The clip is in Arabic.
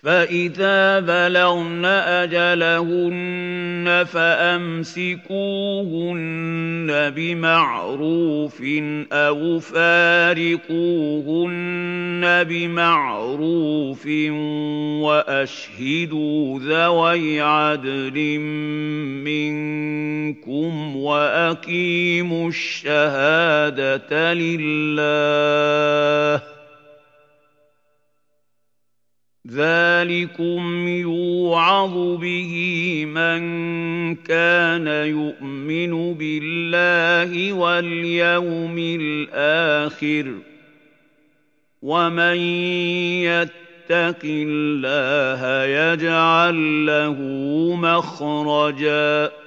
فإذا بلغن أجلهن فأمسكوهن بمعروف أو فارقوهن بمعروف وأشهدوا ذوي عدل منكم وأقيموا الشهادة لله ذلكم يوعظ به من كان يؤمن بالله واليوم الآخر ومن يتق الله يجعل له مخرجا